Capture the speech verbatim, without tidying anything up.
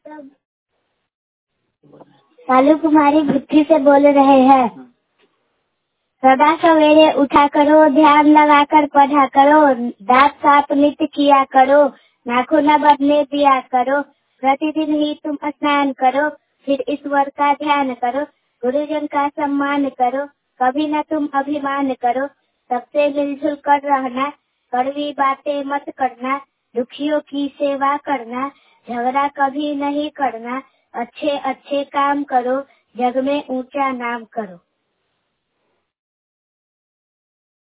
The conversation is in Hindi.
कालू कुमारी गुत्थी से बोल रहे हैं। सदा सवेरे उठा करो, ध्यान लगाकर पढ़ा करो, दांत साफ नित्य किया करो, नाखून न बढ़ने दिया करो, प्रतिदिन ही तुम स्नान करो, फिर ईश्वर का ध्यान करो, गुरुजन का सम्मान करो, कभी न तुम अभिमान करो, सबसे मिलजुल कर रहना, कड़वी बातें मत करना, दुखियों की सेवा करना, झगड़ा कभी नहीं करना, अच्छे अच्छे काम करो, जग में ऊंचा नाम करो।